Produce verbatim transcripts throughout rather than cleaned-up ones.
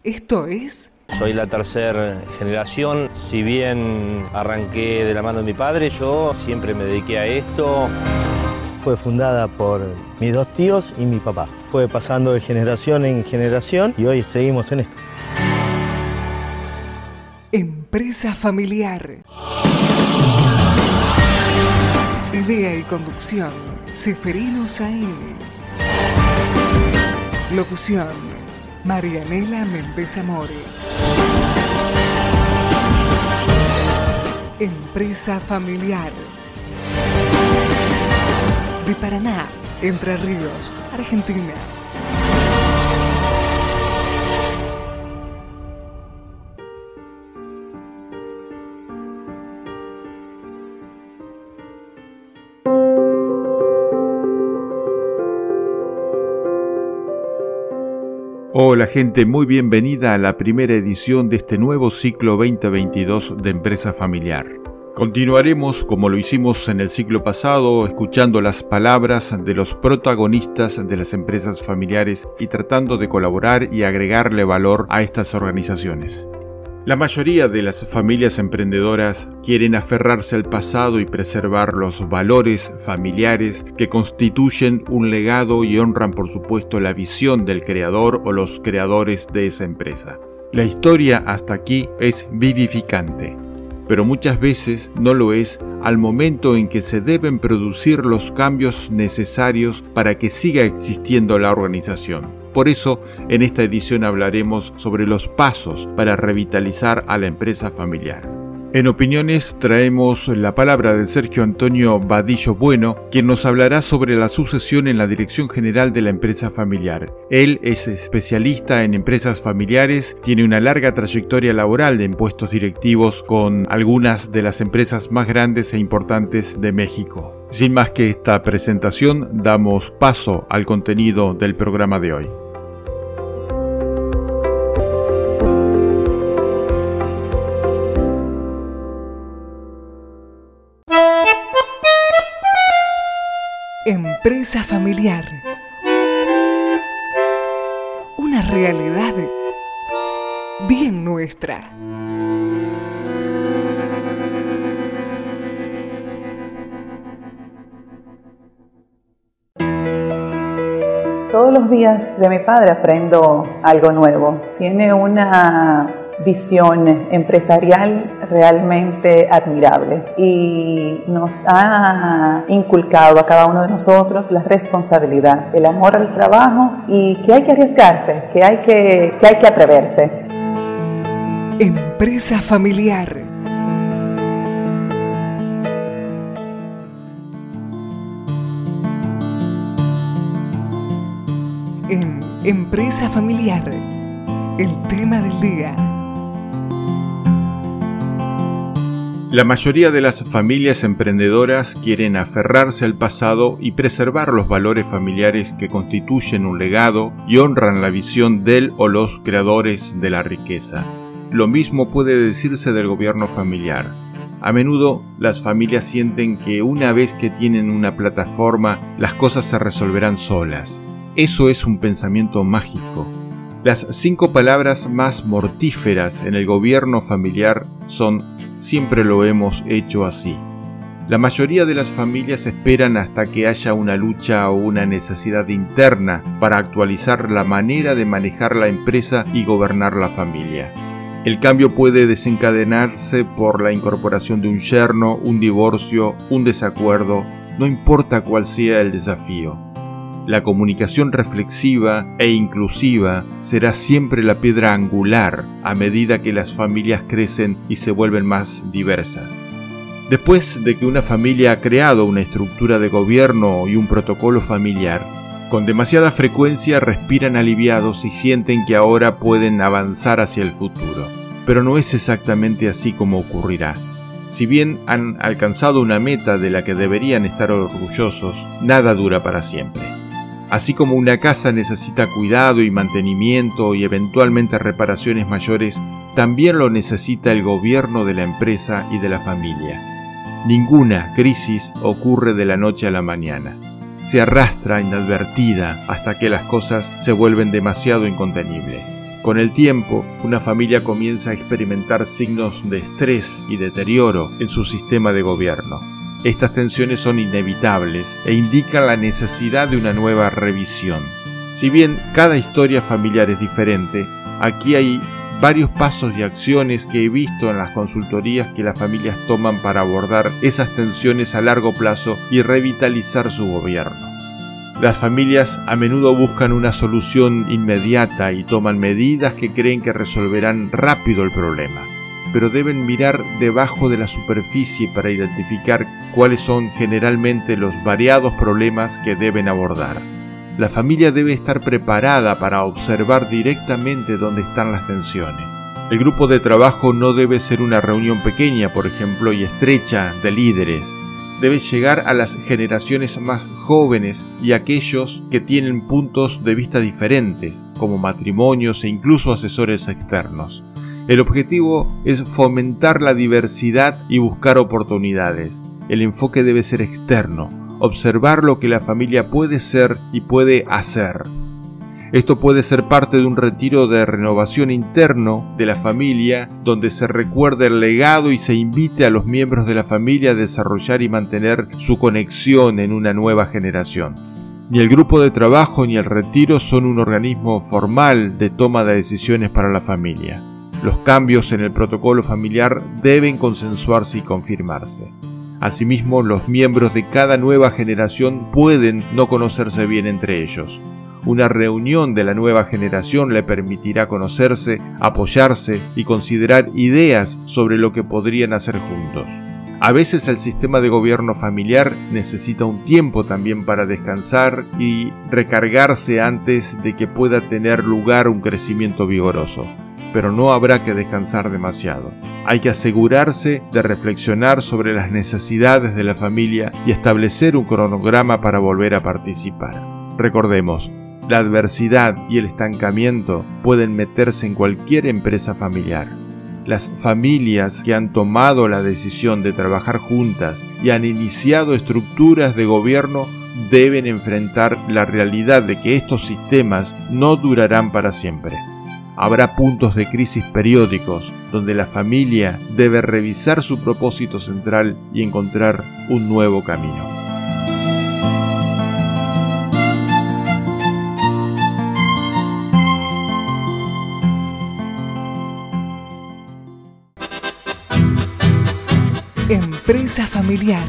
Esto es... Soy la tercera generación. Si bien arranqué de la mano de mi padre, yo siempre me dediqué a esto. Fue fundada por mis dos tíos y mi papá. Fue pasando de generación en generación y hoy seguimos en esto. Empresa familiar. Idea y conducción, Seferino Saín. Locución, Marianela Méndez Amore. Empresa familiar. De Paraná, Entre Ríos, Argentina. Hola gente, muy bienvenida a la primera edición de este nuevo ciclo veinte veintidós de Empresa Familiar. Continuaremos, como lo hicimos en el ciclo pasado, escuchando las palabras de los protagonistas de las empresas familiares y tratando de colaborar y agregarle valor a estas organizaciones. La mayoría de las familias emprendedoras quieren aferrarse al pasado y preservar los valores familiares que constituyen un legado y honran, por supuesto, la visión del creador o los creadores de esa empresa. La historia hasta aquí es vivificante, pero muchas veces no lo es al momento en que se deben producir los cambios necesarios para que siga existiendo la organización. Por eso, en esta edición hablaremos sobre los pasos para revitalizar a la empresa familiar. En Opiniones traemos la palabra de Sergio Antonio Badillo Bueno, quien nos hablará sobre la sucesión en la dirección general de la empresa familiar. Él es especialista en empresas familiares, tiene una larga trayectoria laboral en puestos directivos con algunas de las empresas más grandes e importantes de México. Sin más que esta presentación, damos paso al contenido del programa de hoy. Empresa familiar. Una realidad bien nuestra. Todos los días de mi padre aprendo algo nuevo. Tiene una visión empresarial realmente admirable y nos ha inculcado a cada uno de nosotros la responsabilidad, el amor al trabajo y que hay que arriesgarse, que hay que, que hay que atreverse. Empresa familiar. En Empresa familiar, el tema del día. La mayoría de las familias emprendedoras quieren aferrarse al pasado y preservar los valores familiares que constituyen un legado y honran la visión del o los creadores de la riqueza. Lo mismo puede decirse del gobierno familiar. A menudo las familias sienten que una vez que tienen una plataforma, las cosas se resolverán solas. Eso es un pensamiento mágico. Las cinco palabras más mortíferas en el gobierno familiar son: siempre lo hemos hecho así. La mayoría de las familias esperan hasta que haya una lucha o una necesidad interna para actualizar la manera de manejar la empresa y gobernar la familia. El cambio puede desencadenarse por la incorporación de un yerno, un divorcio, un desacuerdo, no importa cuál sea el desafío. La comunicación reflexiva e inclusiva será siempre la piedra angular a medida que las familias crecen y se vuelven más diversas. Después de que una familia ha creado una estructura de gobierno y un protocolo familiar, con demasiada frecuencia respiran aliviados y sienten que ahora pueden avanzar hacia el futuro. Pero no es exactamente así como ocurrirá. Si bien han alcanzado una meta de la que deberían estar orgullosos, nada dura para siempre. Así como una casa necesita cuidado y mantenimiento y eventualmente reparaciones mayores, también lo necesita el gobierno de la empresa y de la familia. Ninguna crisis ocurre de la noche a la mañana. Se arrastra inadvertida hasta que las cosas se vuelven demasiado incontenibles. Con el tiempo, una familia comienza a experimentar signos de estrés y deterioro en su sistema de gobierno. Estas tensiones son inevitables e indican la necesidad de una nueva revisión. Si bien cada historia familiar es diferente, aquí hay varios pasos y acciones que he visto en las consultorías que las familias toman para abordar esas tensiones a largo plazo y revitalizar su gobierno. Las familias a menudo buscan una solución inmediata y toman medidas que creen que resolverán rápido el problema, pero deben mirar debajo de la superficie para identificar cuáles son generalmente los variados problemas que deben abordar. La familia debe estar preparada para observar directamente dónde están las tensiones. El grupo de trabajo no debe ser una reunión pequeña, por ejemplo, y estrecha de líderes. Debe llegar a las generaciones más jóvenes y a aquellos que tienen puntos de vista diferentes, como matrimonios e incluso asesores externos. El objetivo es fomentar la diversidad y buscar oportunidades. El enfoque debe ser externo, observar lo que la familia puede ser y puede hacer. Esto puede ser parte de un retiro de renovación interno de la familia, donde se recuerde el legado y se invite a los miembros de la familia a desarrollar y mantener su conexión en una nueva generación. Ni el grupo de trabajo ni el retiro son un organismo formal de toma de decisiones para la familia. Los cambios en el protocolo familiar deben consensuarse y confirmarse. Asimismo, los miembros de cada nueva generación pueden no conocerse bien entre ellos. Una reunión de la nueva generación le permitirá conocerse, apoyarse y considerar ideas sobre lo que podrían hacer juntos. A veces el sistema de gobierno familiar necesita un tiempo también para descansar y recargarse antes de que pueda tener lugar un crecimiento vigoroso. Pero no habrá que descansar demasiado. Hay que asegurarse de reflexionar sobre las necesidades de la familia y establecer un cronograma para volver a participar. Recordemos, la adversidad y el estancamiento pueden meterse en cualquier empresa familiar. Las familias que han tomado la decisión de trabajar juntas y han iniciado estructuras de gobierno deben enfrentar la realidad de que estos sistemas no durarán para siempre. Habrá puntos de crisis periódicos donde la familia debe revisar su propósito central y encontrar un nuevo camino. Empresa familiar.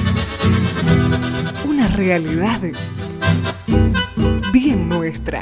Una realidad bien nuestra.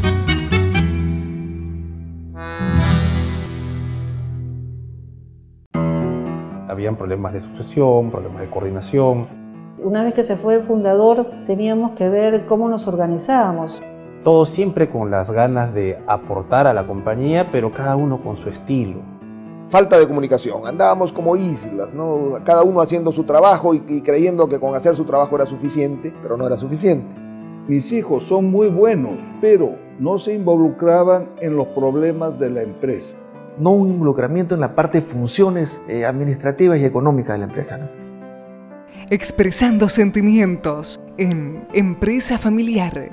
Habían problemas de sucesión, problemas de coordinación. Una vez que se fue el fundador, teníamos que ver cómo nos organizábamos. Todos siempre con las ganas de aportar a la compañía, pero cada uno con su estilo. Falta de comunicación, andábamos como islas, ¿no? Cada uno haciendo su trabajo y, y creyendo que con hacer su trabajo era suficiente, pero no era suficiente. Mis hijos son muy buenos, pero no se involucraban en los problemas de la empresa. No un involucramiento en la parte de funciones eh, administrativas y económicas de la empresa, ¿no? Expresando sentimientos en Empresa Familiar.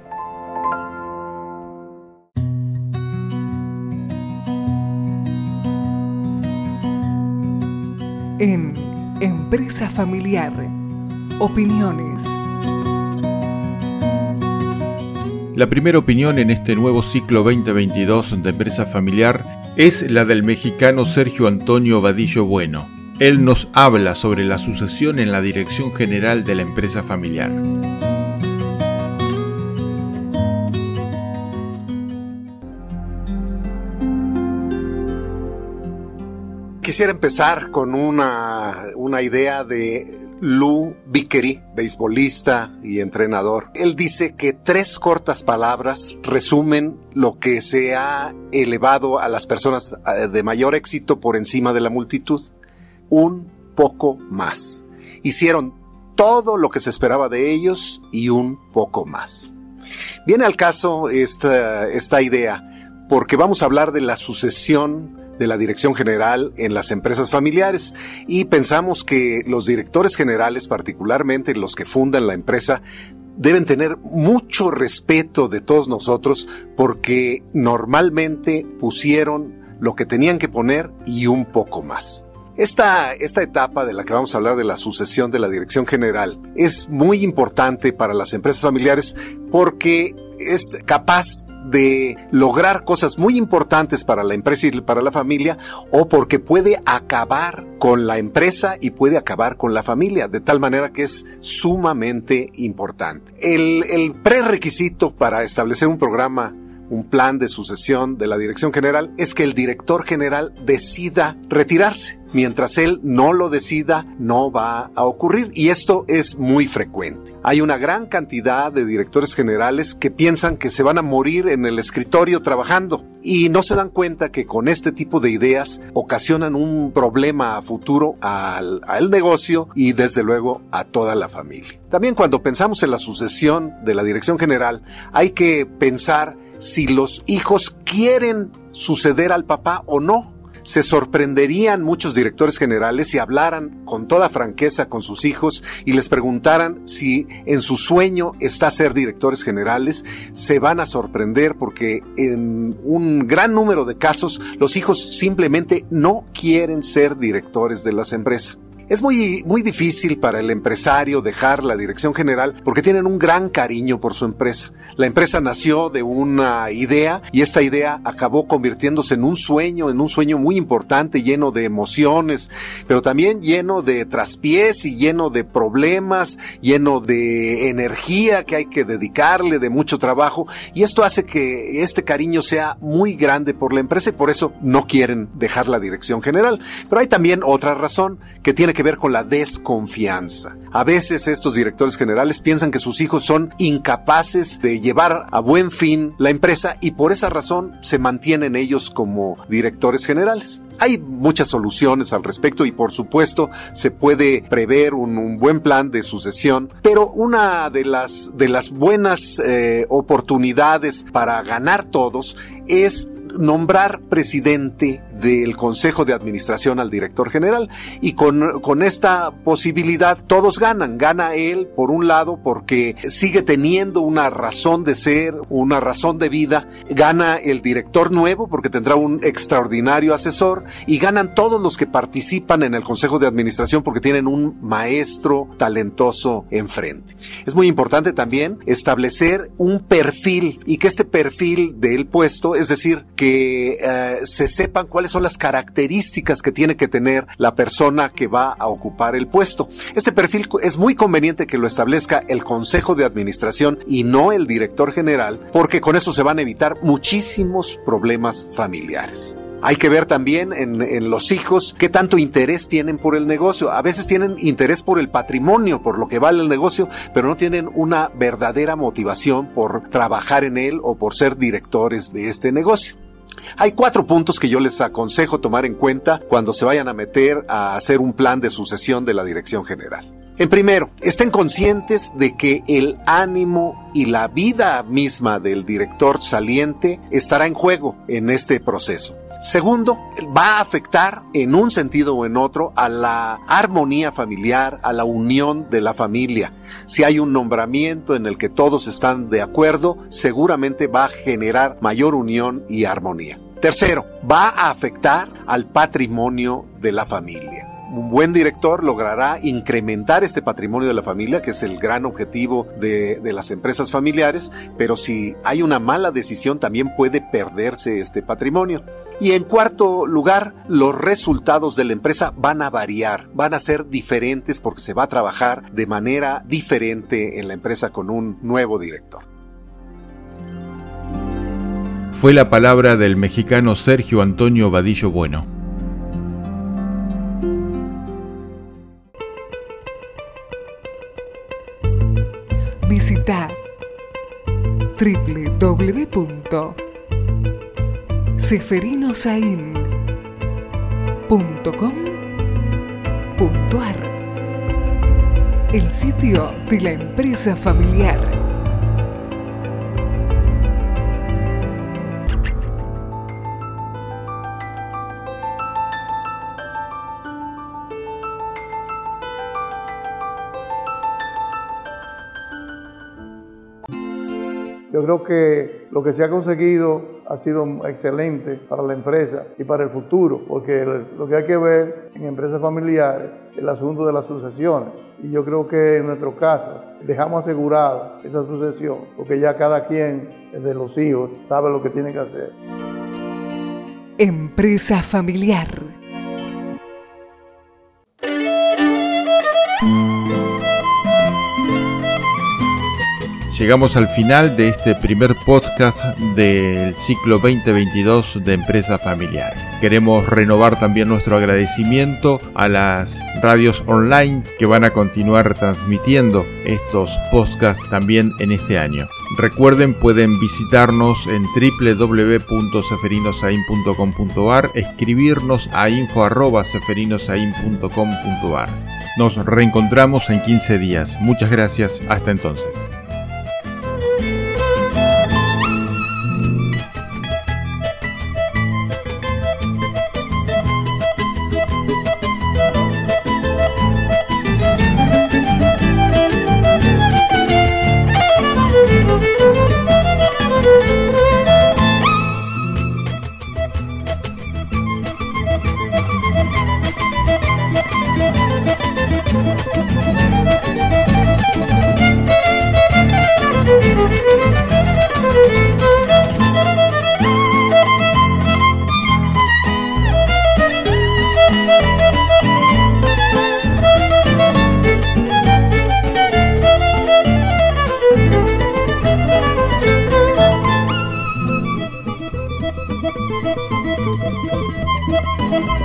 En Empresa Familiar, opiniones. La primera opinión en este nuevo ciclo veinte veintidós de Empresa Familiar es la del mexicano Sergio Antonio Vadillo Bueno. Él nos habla sobre la sucesión en la dirección general de la empresa familiar. Quisiera empezar con una, una idea de Lou Vickery, beisbolista y entrenador. Él dice que tres cortas palabras resumen lo que se ha elevado a las personas de mayor éxito por encima de la multitud. Un poco más. Hicieron todo lo que se esperaba de ellos y un poco más. Viene al caso esta, esta idea porque vamos a hablar de la sucesión de la dirección general en las empresas familiares y pensamos que los directores generales, particularmente los que fundan la empresa, deben tener mucho respeto de todos nosotros porque normalmente pusieron lo que tenían que poner y un poco más. Esta, esta etapa de la que vamos a hablar, de la sucesión de la dirección general, es muy importante para las empresas familiares porque es capaz de lograr cosas muy importantes para la empresa y para la familia, o porque puede acabar con la empresa y puede acabar con la familia, de tal manera que es sumamente importante. El, el prerequisito para establecer un programa, un plan de sucesión de la dirección general, es que el director general decida retirarse. Mientras él no lo decida, no va a ocurrir, y esto es muy frecuente. Hay una gran cantidad de directores generales que piensan que se van a morir en el escritorio trabajando y no se dan cuenta que con este tipo de ideas ocasionan un problema a futuro al, al negocio y desde luego a toda la familia. También cuando pensamos en la sucesión de la dirección general, hay que pensar si los hijos quieren suceder al papá o no. Se sorprenderían muchos directores generales si hablaran con toda franqueza con sus hijos y les preguntaran si en su sueño está ser directores generales. Se van a sorprender porque en un gran número de casos los hijos simplemente no quieren ser directores de las empresas. Es muy, muy difícil para el empresario dejar la dirección general porque tienen un gran cariño por su empresa. La empresa nació de una idea y esta idea acabó convirtiéndose en un sueño, en un sueño muy importante, lleno de emociones, pero también lleno de traspiés y lleno de problemas, lleno de energía que hay que dedicarle, de mucho trabajo, y esto hace que este cariño sea muy grande por la empresa y por eso no quieren dejar la dirección general. Pero hay también otra razón que tiene que ver con la desconfianza. A veces estos directores generales piensan que sus hijos son incapaces de llevar a buen fin la empresa y por esa razón se mantienen ellos como directores generales. Hay muchas soluciones al respecto y por supuesto se puede prever un, un buen plan de sucesión, pero una de las, de las buenas eh, oportunidades para ganar todos es nombrar presidente del Consejo de Administración al director general, y con, con esta posibilidad todos ganan. Gana él por un lado porque sigue teniendo una razón de ser, una razón de vida, gana el director nuevo porque tendrá un extraordinario asesor, y ganan todos los que participan en el Consejo de Administración porque tienen un maestro talentoso enfrente. Es muy importante también establecer un perfil, y que este perfil del puesto, es decir, que eh, se sepan cuáles son las características que tiene que tener la persona que va a ocupar el puesto. Este perfil es muy conveniente que lo establezca el Consejo de Administración y no el director general, porque con eso se van a evitar muchísimos problemas familiares. Hay que ver también en, en los hijos qué tanto interés tienen por el negocio. A veces tienen interés por el patrimonio, por lo que vale el negocio, pero no tienen una verdadera motivación por trabajar en él o por ser directores de este negocio. Hay cuatro puntos que yo les aconsejo tomar en cuenta cuando se vayan a meter a hacer un plan de sucesión de la dirección general. En primero, estén conscientes de que el ánimo y la vida misma del director saliente estará en juego en este proceso. Segundo, va a afectar en un sentido o en otro a la armonía familiar, a la unión de la familia. Si hay un nombramiento en el que todos están de acuerdo, seguramente va a generar mayor unión y armonía. Tercero, va a afectar al patrimonio de la familia. Un buen director logrará incrementar este patrimonio de la familia, que es el gran objetivo de, de las empresas familiares, pero si hay una mala decisión también puede perderse este patrimonio. Y en cuarto lugar, los resultados de la empresa van a variar, van a ser diferentes porque se va a trabajar de manera diferente en la empresa con un nuevo director. Fue la palabra del mexicano Sergio Antonio Vadillo Bueno. Visita doble u doble u doble u punto seferinosain punto com punto ar, el sitio de la empresa familiar. Yo creo que lo que se ha conseguido ha sido excelente para la empresa y para el futuro, porque lo que hay que ver en empresas familiares es el asunto de las sucesiones. Y yo creo que en nuestro caso dejamos asegurada esa sucesión, porque ya cada quien, desde los hijos, sabe lo que tiene que hacer. Empresa familiar. Llegamos al final de este primer podcast del ciclo veinte veintidós de Empresa Familiar. Queremos renovar también nuestro agradecimiento a las radios online que van a continuar transmitiendo estos podcasts también en este año. Recuerden, pueden visitarnos en doble u doble u doble u punto seferinosain punto com punto a r, escribirnos a info arroba seferinosain punto com punto a r. Nos reencontramos en quince días. Muchas gracias. Hasta entonces. Thank you.